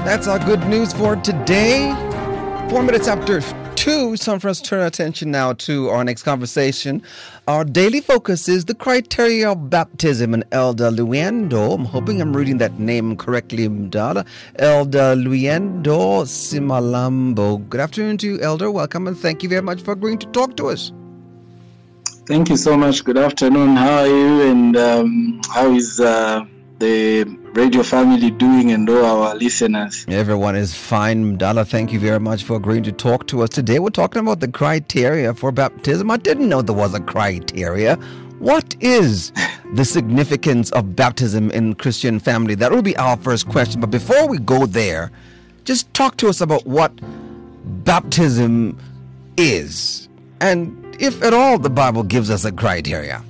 That's our good news for today. 4 minutes after 2, it's time for us to turn our attention now to our next conversation. Our daily focus is the criteria of baptism, and Elder Luendo, I'm hoping I'm reading that name correctly, Mdala, Elder Luendo Simalambo. Good afternoon to you, Elder. Welcome, and thank you very much for agreeing to talk to us. Thank you so much. Good afternoon. How are you? And how is the radio family doing, and all our listeners? Everyone is fine, Mdala. Thank you very much for agreeing to talk to us today. We're talking about the criteria for baptism. I didn't know there was a criteria. What is the significance of baptism in Christian family? That will be our first question. But before we go there, just talk to us about what baptism is, and if at all the Bible gives us a criteria.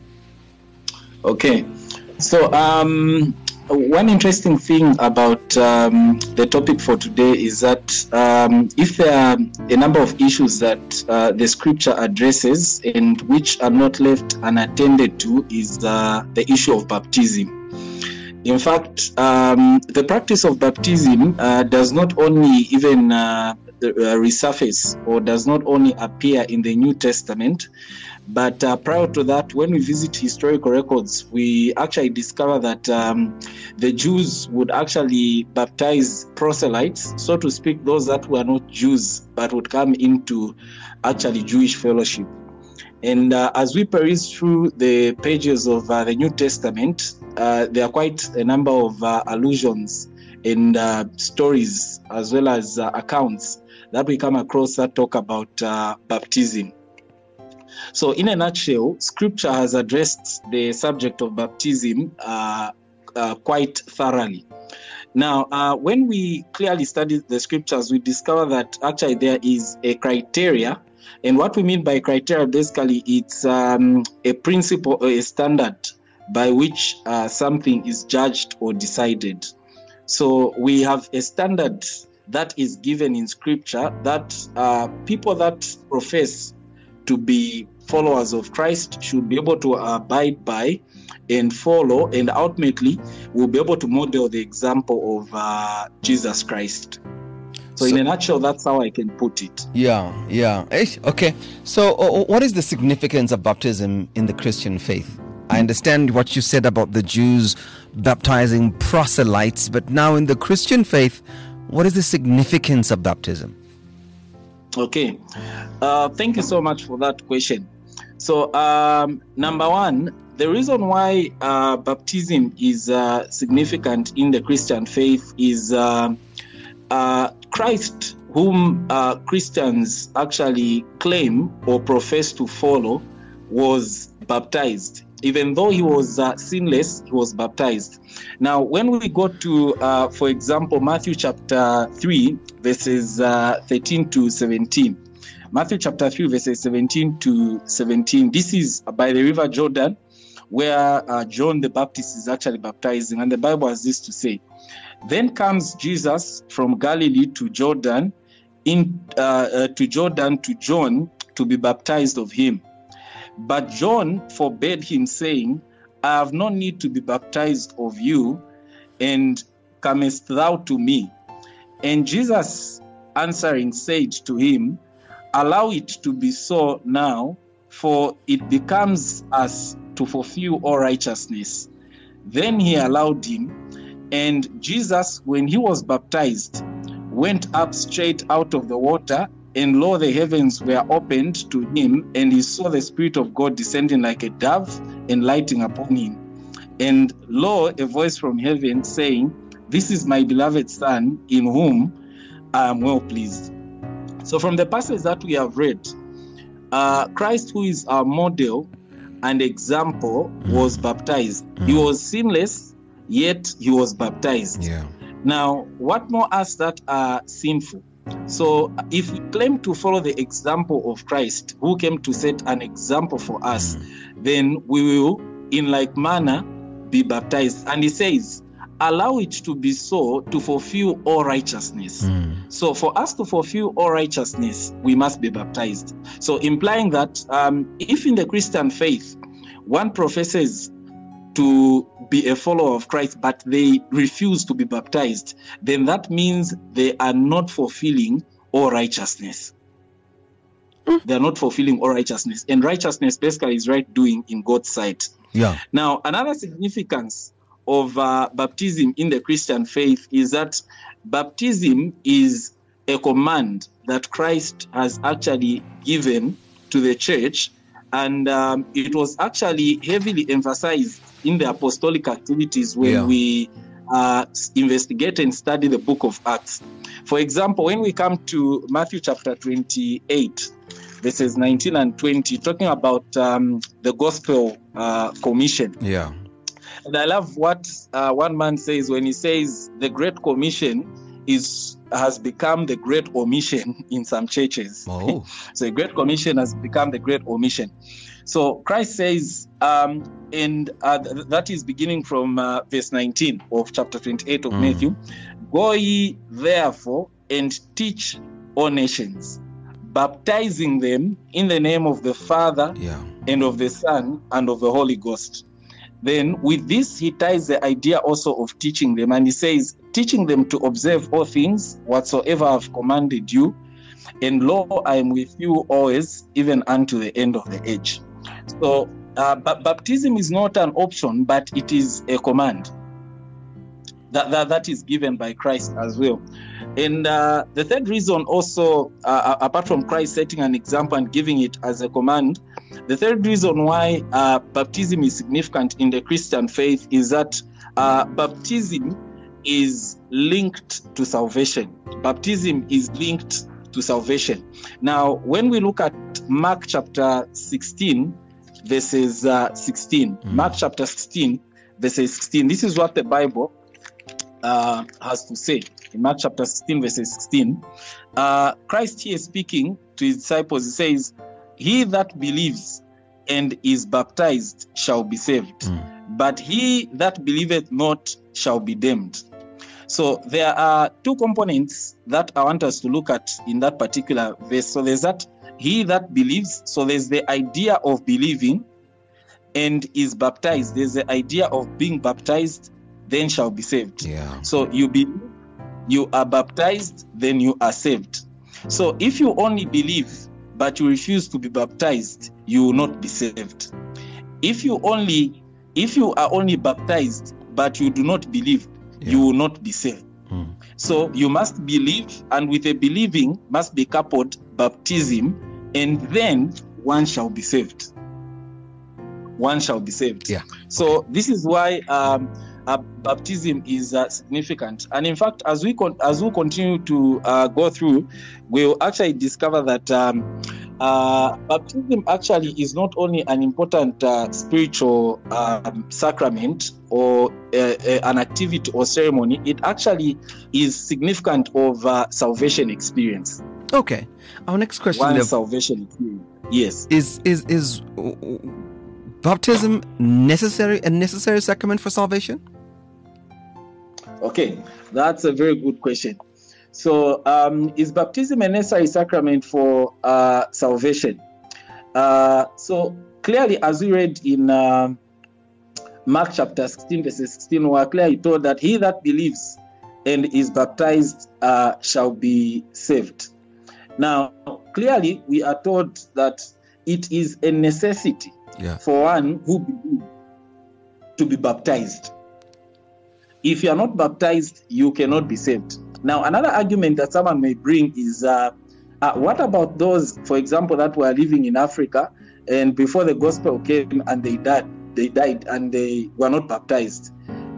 Okay. So, one interesting thing about the topic for today is that if there are a number of issues that the scripture addresses and which are not left unattended to, is the issue of baptism. In fact, the practice of baptism does not only even resurface or does not only appear in the New Testament, but prior to that, when we visit historical records, we actually discover that the Jews would actually baptize proselytes, so to speak, those that were not Jews but would come into actually Jewish fellowship. And as we peruse through the pages of the New Testament, there are quite a number of allusions and stories as well as accounts that we come across that talk about baptism. So in a nutshell, scripture has addressed the subject of baptism quite thoroughly. Now, when we clearly study the scriptures, we discover that actually there is a criteria. And what we mean by criteria, basically, it's a principle or a standard by which something is judged or decided. So we have a standard that is given in scripture that people that profess to be followers of Christ should be able to abide by and follow, and ultimately will be able to model the example of Jesus Christ. So in a nutshell, that's how I can put it. Yeah. Okay. So what is the significance of baptism in the Christian faith? I understand what you said about the Jews baptizing proselytes, but now in the Christian faith, what is the significance of baptism? Okay. Thank you so much for that question. So, number one, the reason why baptism is significant in the Christian faith is Christ, whom Christians actually claim or profess to follow, was baptized. Even though he was sinless, he was baptized. Now, when we go to, for example, Matthew chapter 3, verses 13 to 17. Matthew chapter 3, verses 17 to 17. This is by the river Jordan, where John the Baptist is actually baptizing. And the Bible has this to say: Then comes Jesus from Galilee to Jordan, to John to be baptized of him. But John forbade him, saying, I have no need to be baptized of you, and comest thou to me? And Jesus answering said to him, Allow it to be so now, for it becomes us to fulfill all righteousness. Then he allowed him, and Jesus, when he was baptized, went up straight out of the water, and lo, the heavens were opened to him, and he saw the Spirit of God descending like a dove and lighting upon him. And lo, a voice from heaven saying, This is my beloved Son, in whom I am well pleased. So from the passage that we have read, Christ, who is our model and example, was baptized. He was sinless, yet he was baptized. Yeah. Now, what more us that are sinful? So if we claim to follow the example of Christ, who came to set an example for us, then we will, in like manner, be baptized. And he says, allow it to be so to fulfill all righteousness. So for us to fulfill all righteousness, we must be baptized. So implying that if in the Christian faith, one professes to be a follower of Christ, but they refuse to be baptized, then that means they are not fulfilling all righteousness. They are not fulfilling all righteousness. And righteousness basically is right doing in God's sight. Yeah. Now, another significance of baptism in the Christian faith is that baptism is a command that Christ has actually given to the church, and it was actually heavily emphasized in the apostolic activities when we investigate and study the book of Acts. For example, when we come to Matthew chapter 28, verses 19 and 20, talking about the gospel commission. Yeah. And I love what one man says when he says the Great Commission has become the Great Omission in some churches. Oh. So the Great Commission has become the Great Omission. So Christ says, that is beginning from verse 19 of chapter 28 of Matthew, "Go ye therefore and teach all nations, baptizing them in the name of the Father and of the Son and of the Holy Ghost." Then with this, he ties the idea also of teaching them. And he says, "Teaching them to observe all things whatsoever I have commanded you. And lo, I am with you always, even unto the end of the age." So baptism is not an option, but it is a command that is given by Christ as well. And the third reason also, apart from Christ setting an example and giving it as a command, the third reason why baptism is significant in the Christian faith is that baptism is linked to salvation. Baptism is linked to salvation. Now, when we look at Mark chapter 16, verses 16, Mark chapter 16, verses 16, this is what the Bible has to say. In Mark chapter 16, verses 16, Christ here speaking to his disciples, he says, "He that believes and is baptized shall be saved, but he that believeth not shall be damned." So there are two components that I want us to look at in that particular verse. So there's that he that believes. So there's the idea of believing and is baptized. There's the idea of being baptized, then shall be saved. Yeah. So you believe, you are baptized, then you are saved. So if you only believe but you refuse to be baptized, you will not be saved. If you are only baptized but you do not believe, you will not be saved. So you must believe, and with a believing must be coupled baptism, and then one shall be saved. One shall be saved. Yeah. So this is why baptism is significant. And in fact, as we continue to go through, we'll actually discover that baptism actually is not only an important spiritual sacrament or an activity or ceremony, it actually is significant of salvation experience. Okay. Our next question. Salvation experience. Yes. Is baptism a necessary sacrament for salvation? Okay, that's a very good question. So, is baptism a necessary sacrament for salvation? So, clearly, as we read in Mark chapter 16, verses 16, we are clearly told that he that believes and is baptized shall be saved. Now, clearly, we are told that it is a necessity for one who believes to be baptized. If you are not baptized, you cannot be saved. Now, another argument that someone may bring is, what about those, for example, that were living in Africa and before the gospel came and they died and they were not baptized?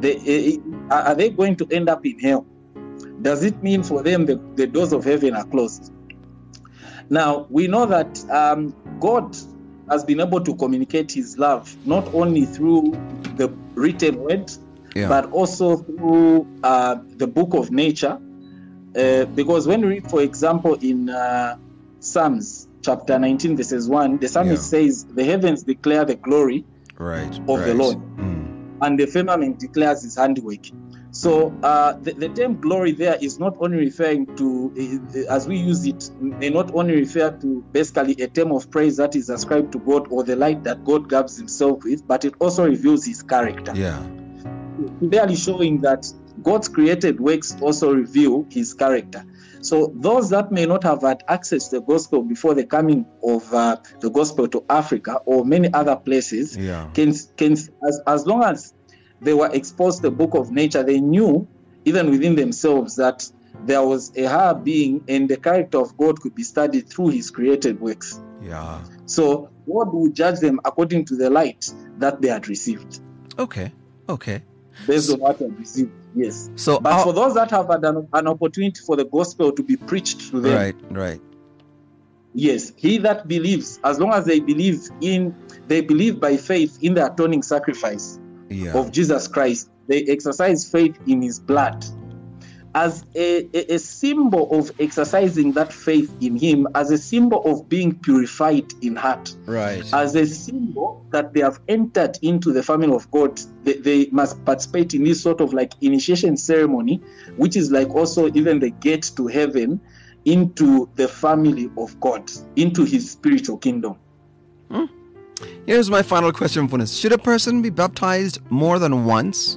Are they going to end up in hell? Does it mean for them the doors of heaven are closed? Now, we know that God has been able to communicate his love not only through the written word, but also through the book of nature. Because when we read, for example, in Psalms chapter 19, verses 1, the psalmist says, "The heavens declare the glory of the Lord, and the firmament declares his handiwork." So the term glory there is not only referring to, as we use it, may not only refer to basically a term of praise that is ascribed to God or the light that God gives himself with, but it also reveals his character. Yeah. Clearly showing that God's created works also reveal his character. So those that may not have had access to the gospel before the coming of the gospel to Africa or many other places, can as long as they were exposed to the book of nature, they knew even within themselves that there was a higher being and the character of God could be studied through his created works. Yeah. So God would judge them according to the light that they had received. Okay. Based on what they had received, yes. So, but for those that have had an opportunity for the gospel to be preached to them, right. Yes, he that believes, as long as they believe by faith in the atoning sacrifice of Jesus Christ, they exercise faith in his blood as a symbol of exercising that faith in him, as a symbol of being purified in heart, right? As a symbol that they have entered into the family of God. They must participate in this sort of like initiation ceremony, which is like also even the gate to heaven, into the family of God, into his spiritual kingdom. Here's my final question for this. Should a person be baptized more than once?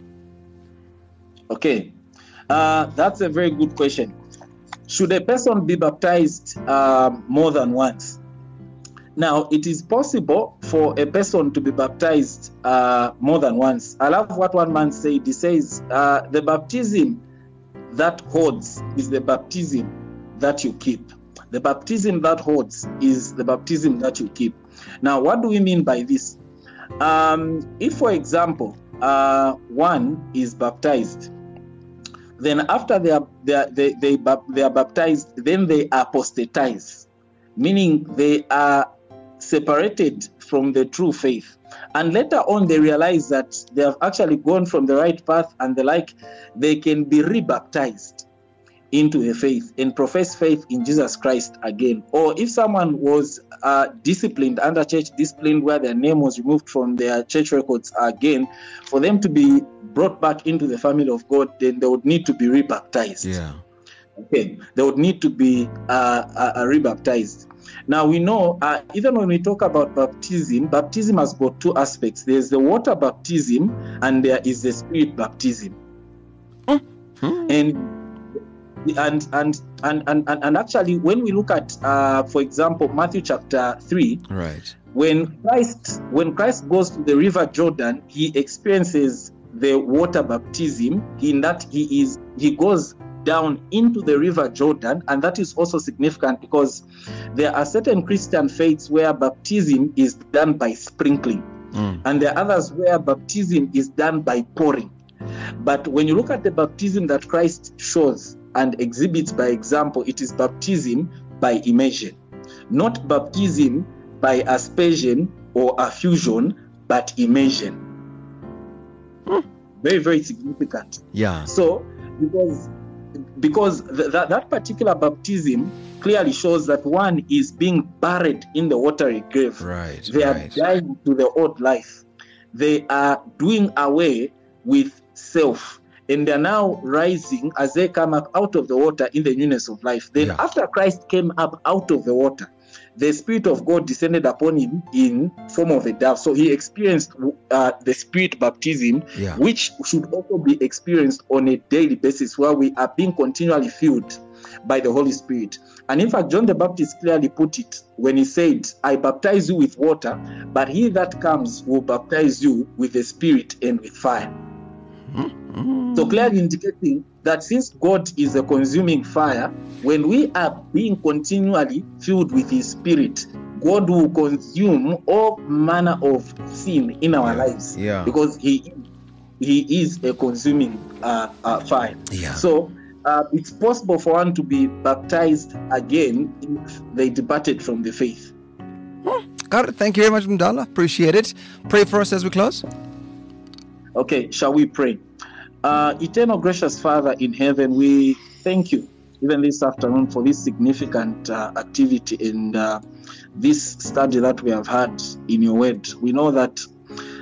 Okay. That's a very good question. Should a person be baptized more than once? Now, it is possible for a person to be baptized more than once. I love what one man said. He says, the baptism that holds is the baptism that you keep. The baptism that holds is the baptism that you keep. Now, what do we mean by this? If, for example, one is baptized, then after they are baptized, then they apostatize, meaning they are separated from the true faith. And later on, they realize that they have actually gone from the right path and the like. They can be rebaptized into the faith and profess faith in Jesus Christ again. Or if someone was disciplined under church discipline, where their name was removed from their church records again, for them to be brought back into the family of God, then they would need to be rebaptized. Yeah. Okay, they would need to be rebaptized. Now we know, even when we talk about baptism has got two aspects. There's the water baptism and there is the spirit baptism. And actually, when we look at, for example, Matthew chapter 3, right, when Christ goes to the river Jordan, he experiences the water baptism. In that he goes down into the river Jordan, and that is also significant because there are certain Christian faiths where baptism is done by sprinkling, and there are others where baptism is done by pouring. But when you look at the baptism that Christ shows and exhibits by example, it is baptism by immersion, not baptism by aspersion or affusion, but immersion. Very, very significant. Yeah. So, because that particular baptism clearly shows that one is being buried in the watery grave. Right. They are dying to the old life. They are doing away with self, and they're now rising as they come up out of the water in the newness of life. Then after Christ came up out of the water, the Spirit of God descended upon him in form of a dove. So he experienced the Spirit baptism, which should also be experienced on a daily basis, where we are being continually filled by the Holy Spirit. And in fact, John the Baptist clearly put it when he said, I baptize you with water, but he that comes will baptize you with the Spirit and with fire. So clearly indicating that since God is a consuming fire, when we are being continually filled with his Spirit, God will consume all manner of sin in our lives, because he is a consuming fire. So it's possible for one to be baptized again if they departed from the faith. Got it. Thank you very much, Mdala. Appreciate it. Pray for us as we close. Okay, shall we pray? Eternal gracious Father in heaven, we thank you even this afternoon for this significant activity and this study that we have had in your word. We know that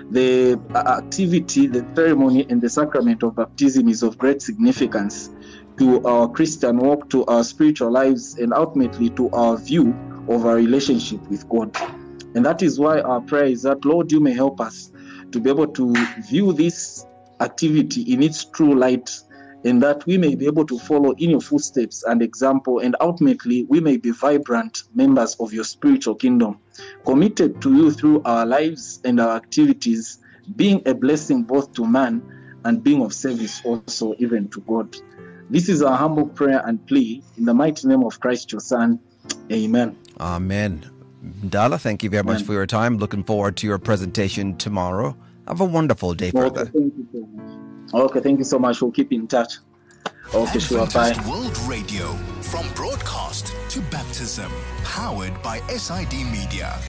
the activity, the ceremony, and the sacrament of baptism is of great significance to our Christian walk, to our spiritual lives, and ultimately to our view of our relationship with God. And that is why our prayer is that, Lord, you may help us to be able to view this activity in its true light, and that we may be able to follow in your footsteps and example, and ultimately we may be vibrant members of your spiritual kingdom, committed to you through our lives and our activities, being a blessing both to man and being of service also even to God. This is our humble prayer and plea in the mighty name of Christ your Son. Amen. Amen. Ndala, thank you very much for your time. Looking forward to your presentation tomorrow. Have a wonderful day further. Thank you so much. Okay, thank you so much. We'll keep in touch. Okay, sure. Bye. World Radio, from broadcast to baptism, powered by SID Media.